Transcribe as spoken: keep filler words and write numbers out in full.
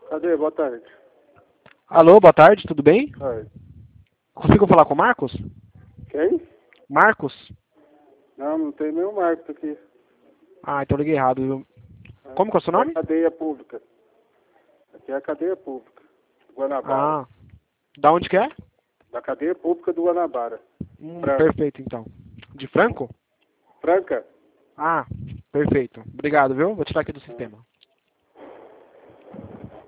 Cadê? Boa tarde. Alô, boa tarde, tudo bem? Oi. Consigo falar com o Marcos? Quem? Marcos? Não, não tem nenhum Marcos aqui. Ah, então eu liguei errado. viu? Como que é o seu É nome? cadeia pública. Aqui é a cadeia pública. Guanabara. Ah, da onde que é? Da cadeia pública do Guanabara. Hum, Franca. perfeito, então. De Franco? Franca? Ah, perfeito. Obrigado, viu? Vou tirar aqui do Ah. sistema.